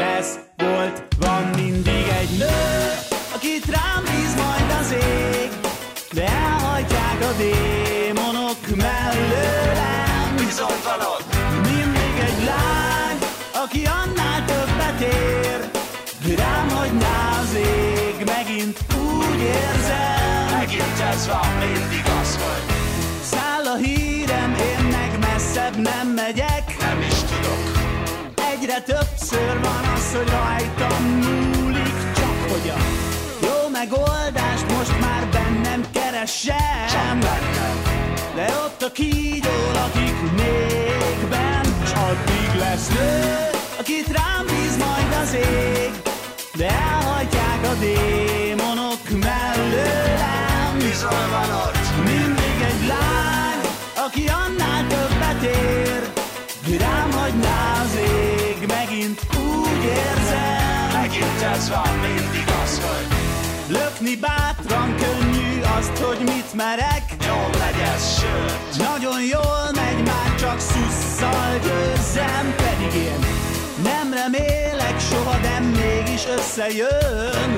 lesz, volt, van mindig egy nő, akit rám bíz majd az ég, de elhajtják a démonok mellőlem. Bizony van ott mindig egy lány, aki annál többet ér, rám hagyná az ég, megint úgy érzem. Megint ez van, mindig az vagy. Száll a hírem, én meg messzebb nem megyek. Nem is tudok. Egyre többször van az, hogy rajtam múlik, csak hogy a jó megoldást most már bennem keresem. Csak bennem. De ott a kígyó lakik még benn, s addig lesz nő, akit rám bíz majd az ég, de elhajtják a démonok mellőlem. Bizony van ott mindig egy lány, aki annál többet ér, rám hagyná az ég, megint úgy érzem. Megint ez van, mindig az vagy. Lökni bátran könnyű, azt, hogy mit merek. Jól legyesz, sőt Nagyon jól megy, már csak szusszal győzzem. Pedig én nem remélek soha, de mégis összejön.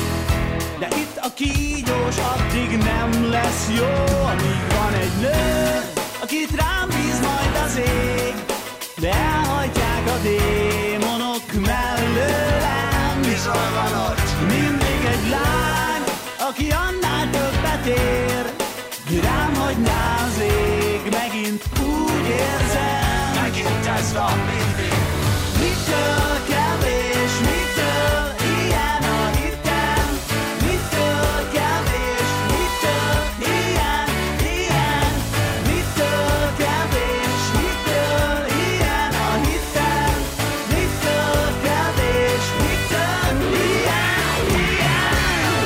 De itt a kígyós addig nem lesz jó, amíg van egy nő, akit rám bíz majd az ég, de elhajtják a démonok mellőlem. Bizony van ott mindig egy lány, aki annál többet ér, rám hagyná az ég, megint úgy érzem. Megint ez van, mindig. Mitől kevés, mitől ilyen a hitem? Mitől kevés, mitől ilyen, ilyen? Mitől kevés, mitől ilyen a hitem? Mitől kevés, mitől ilyen, ilyen?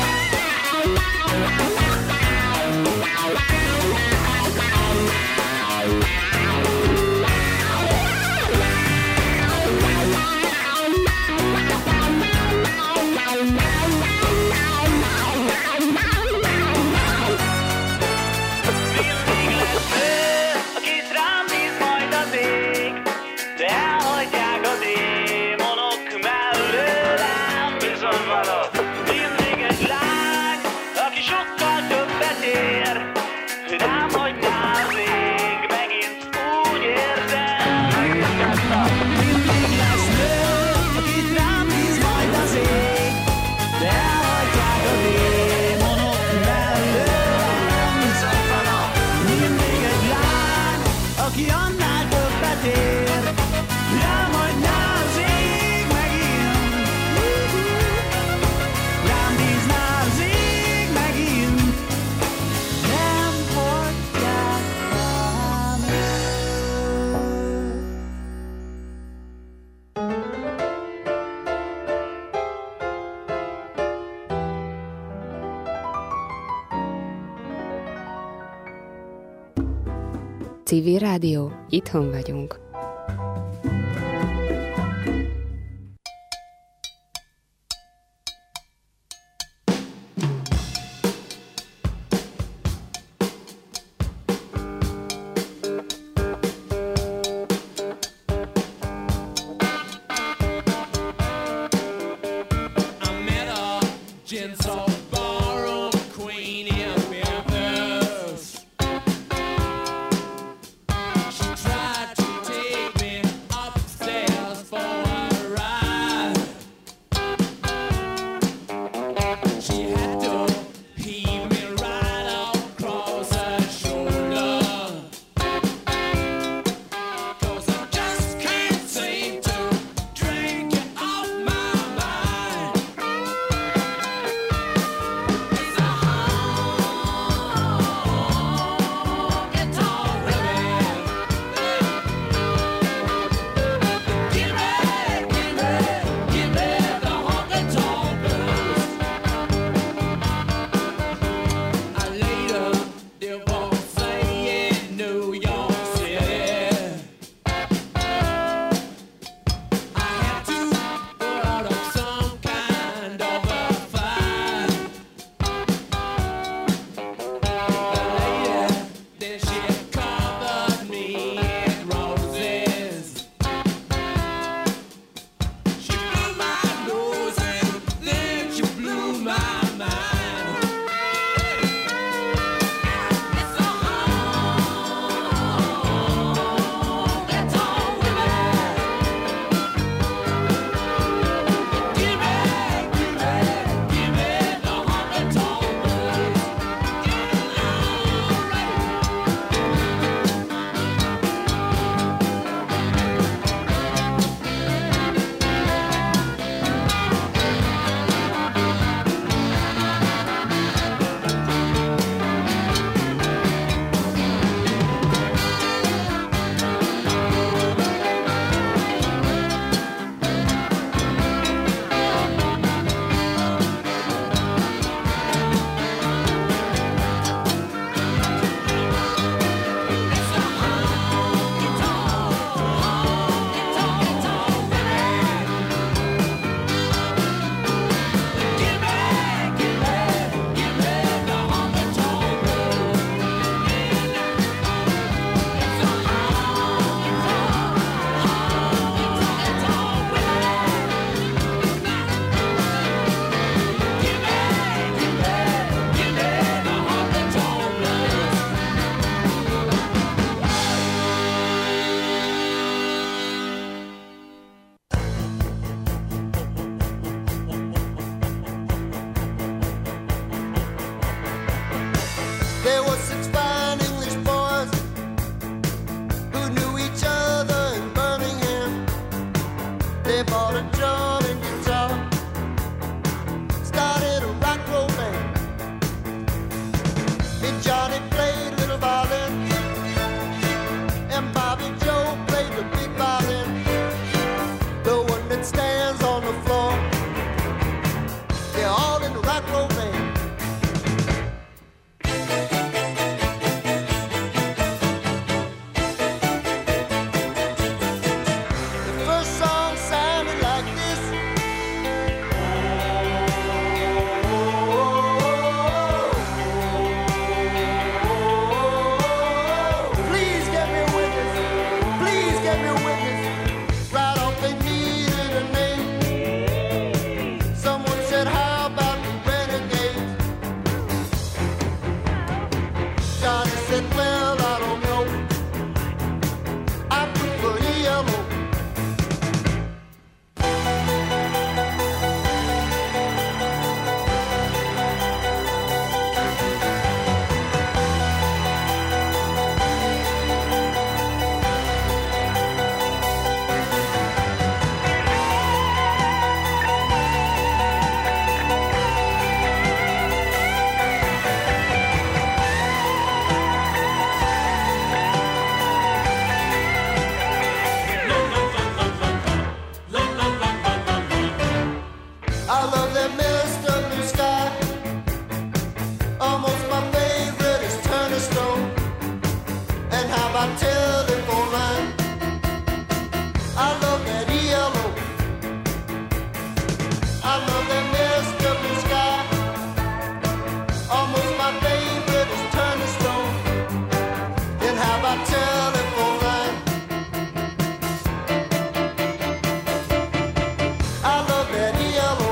Akit rám bíz majd az ég, de elhagyják a démonok mellőlem. Bizony van ott Mindig egy lány, aki sokkal többet ér, rám hagyná az ég, megint úgy érzem. Megint ez van. Mindig lesz nő, akit rám bíz majd az ég, de elhagyják a démonok mellőlem. Bizony van ott Mindig egy lány, aki annál többet ér, rám hagyná az ég, megint rám bízná az ég, megint nem hagyják rám Civil Rádió, itthon vagyunk. Tried to take me upstairs for She my telephone line. I love that yellow. I love that messed up in sky. Almost my favorite is turning stone. Then how about telephone line? I love that yellow.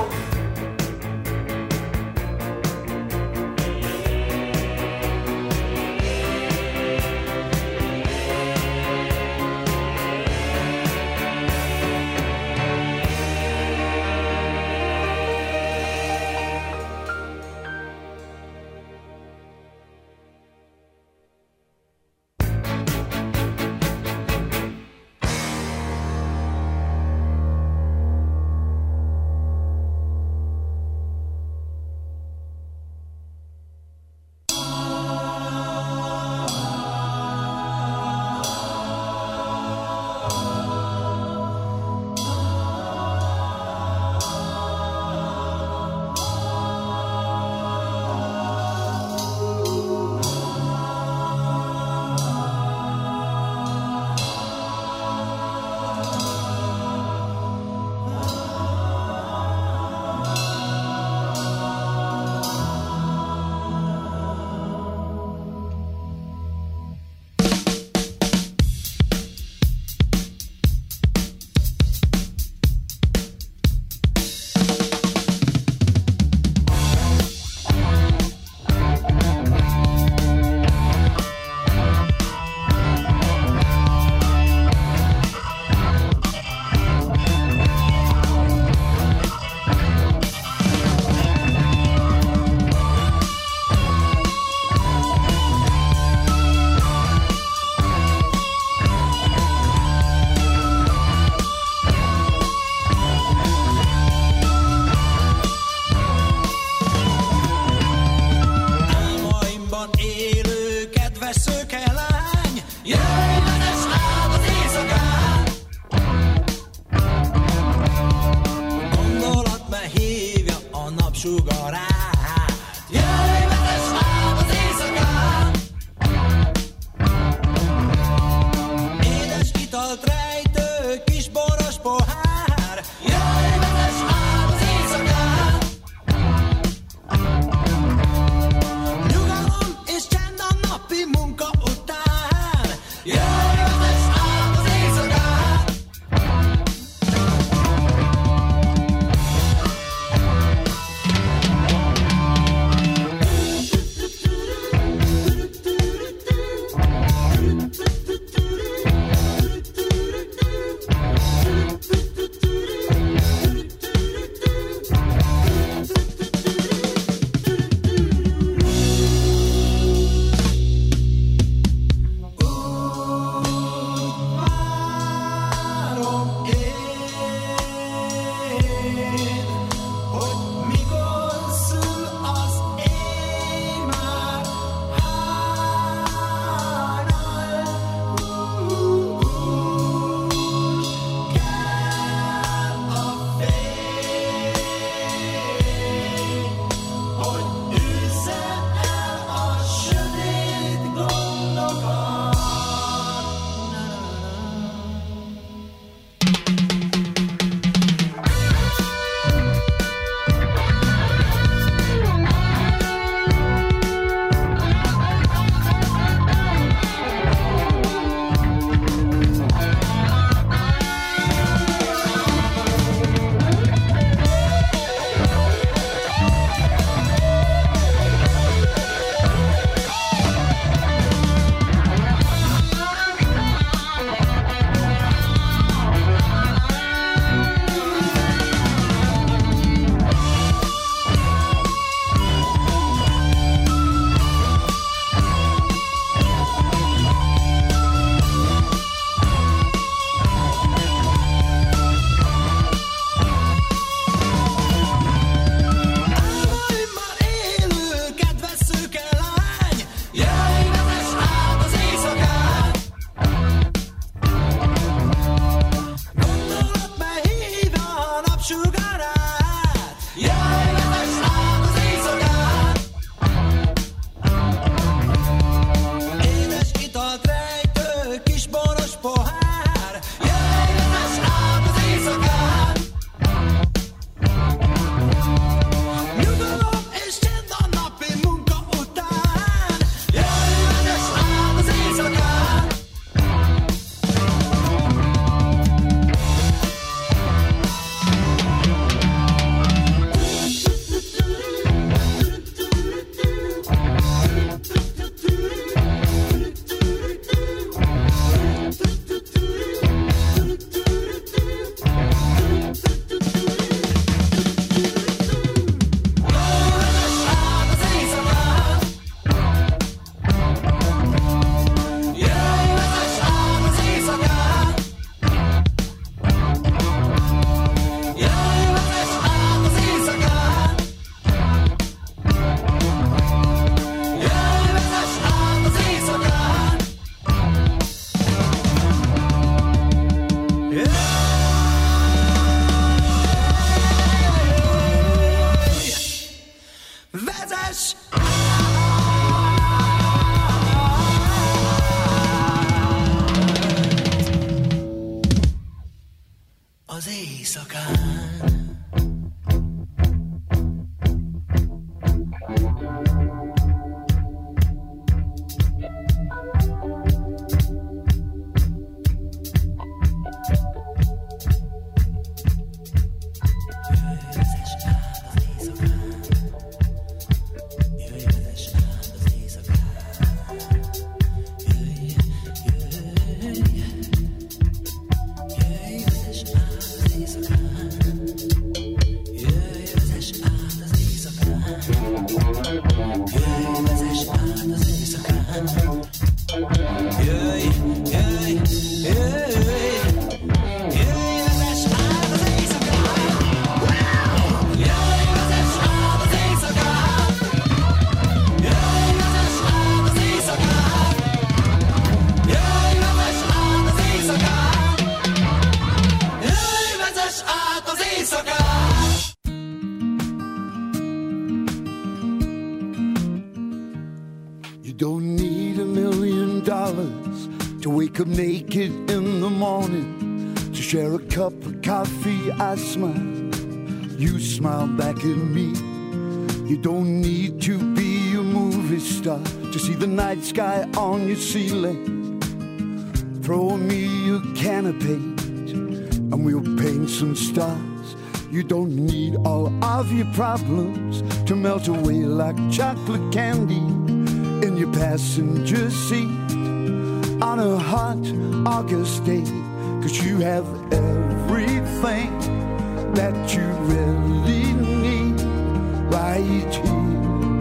To wake up naked in the morning, to share a cup of coffee, I smile. You smile back at me. You don't need to be a movie star to see the night sky on your ceiling. Throw me a can of paint and we'll paint some stars. You don't need all of your problems to melt away like chocolate candy in your passenger seat on a hot August day. 'Cause you have everything that you really need right here,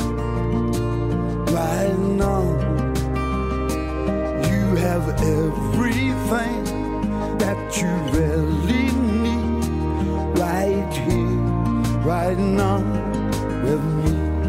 right now. You have everything that you really need right here, right now with me.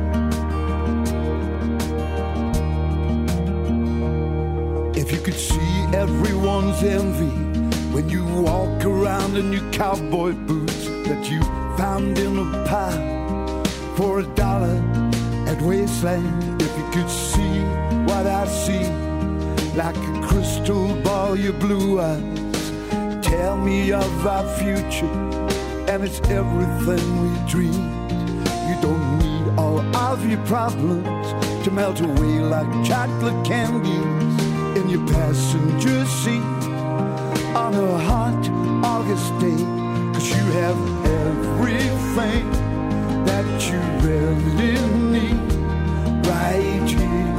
If you could see everyone's envy when you walk around in your cowboy boots that you found in a pile for $1 at Wasteland. If you could see what I see, like a crystal ball, your blue eyes tell me of our future, and it's everything we dreamed. You don't need all of your problems to melt away like chocolate candies in your passenger seat on a hot August day. 'Cause you have everything that you really need right here,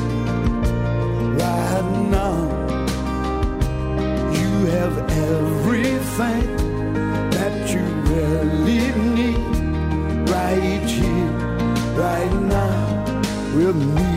right now. You have everything that you really need right here, right now with me.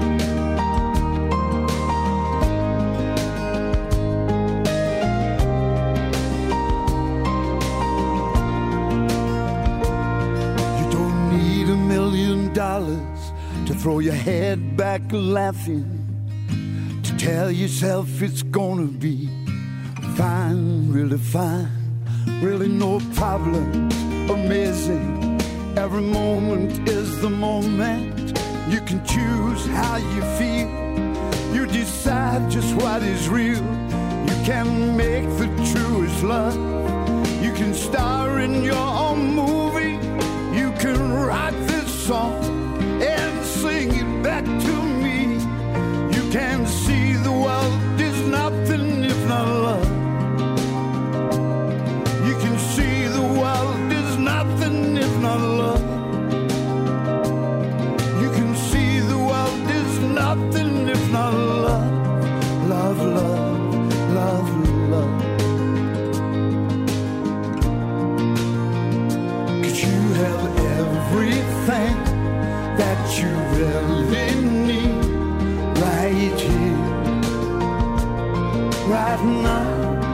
To throw your head back laughing, to tell yourself it's gonna be fine, really fine, really no problems, amazing. Every moment is the moment. You can choose how you feel. You decide just what is real. You can make the truest love. You can star in your own movie. You can write this song and sing it back to me. You can see the world is nothing if not love. You can see the world is nothing if not love. You can see the world is nothing if not love. Love, love, love, love. 'Cause you have everything that you really need right here, right now.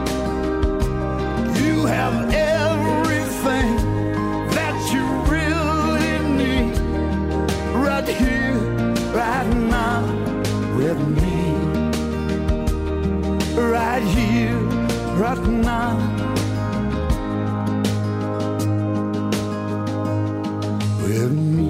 You have everything that you really need right here, right now with me. Right here, right now. With me.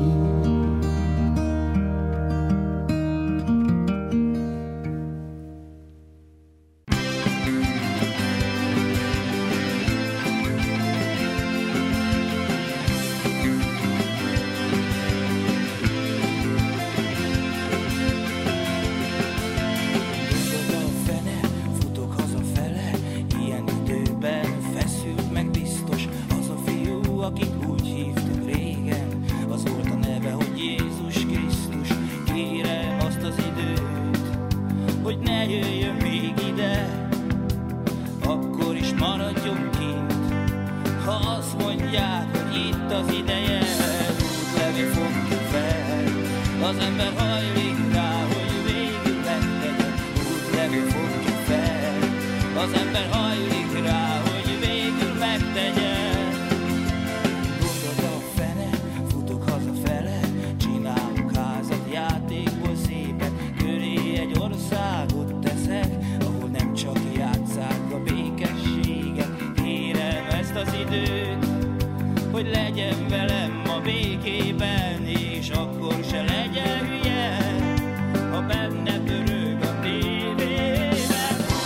Benne pörög a tévében.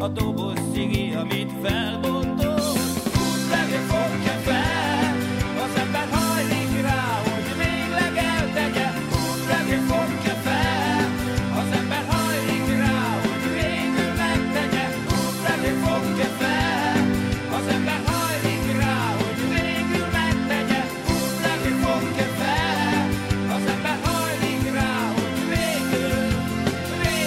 a doboz cigi, amit felbont.